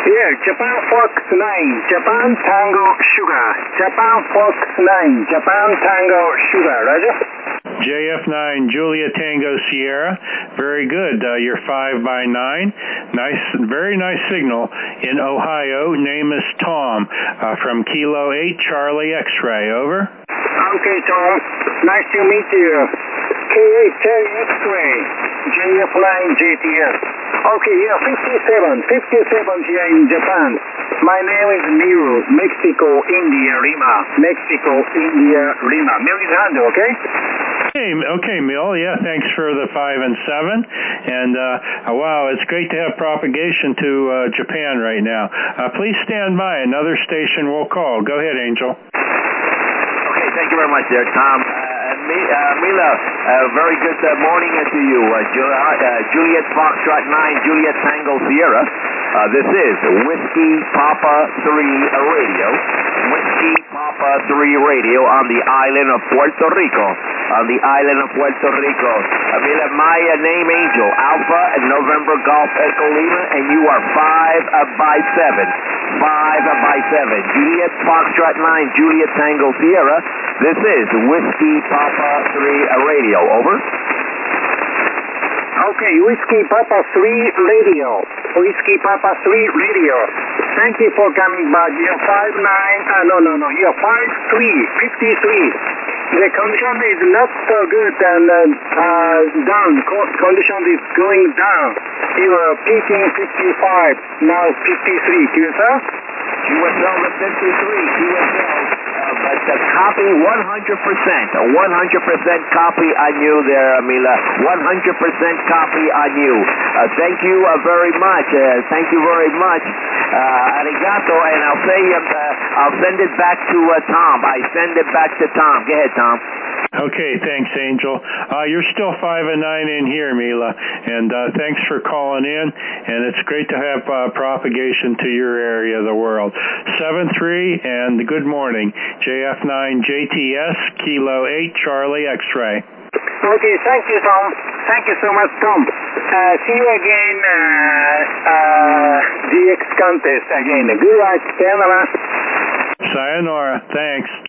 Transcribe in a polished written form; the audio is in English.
Yeah, Japan Fox 9, Japan Tango Sugar. Japan Fox 9, Japan Tango Sugar. Roger. JF9 Julia Tango Sierra. Very good. You're 5 by 9. Nice, very nice signal in Ohio. Name is Tom from Kilo 8 Charlie X-ray. Over. Okay, Tom. Nice to meet you. K8 Charlie X-ray. JF9 JTS. Okay, yeah, 57 here in Japan. My name is Miru, Mexico, India, Lima. Mexico, India, Lima. Miru is handle, okay? Okay, Mill. Yeah, thanks for the 5 and 7. And wow, it's great to have propagation to Japan right now. Please stand by. Another station will call. Go ahead, Angel. Okay, thank you very much there, Tom. Mila, very good morning to you. Juliet Foxtrot 9, Juliet Tango Sierra. This is Whiskey Papa 3 Radio. Whiskey Papa 3 Radio on the island of Puerto Rico. On the island of Puerto Rico. Mila, my name Angel, Alpha and November Golf Echo Lima, and you are 5 by 7. 5 by 7. Juliet Foxtrot 9, Juliet Tango Sierra. This is Whiskey Papa 3 Radio. Over. Okay, Whiskey Papa 3 Radio. Whiskey Papa 3 Radio. Thank you for coming back. You're 5'9". No. You're 5'3", 53. The condition is not so good and down. Condition is going down. You are peaking 55, now 53. QSL? QSL to 53. QSL. But the copy 100%. A 100% copy on you there, Mila. 100% copy on you. Thank you very much. Thank you very much. Arigato. And I'll send it back to Tom. I send it back to Tom. Go ahead, Tom. Okay, thanks, Angel. You're still 5 and 9 in here, Mila, and thanks for calling in, and it's great to have propagation to your area of the world. 7-3, and good morning. JF9 JTS, Kilo 8, Charlie X-ray. Okay, thank you, Tom. Thank you so much, Tom. See you again, DX contest again. Good luck. Sayonara. Sayonara. Thanks.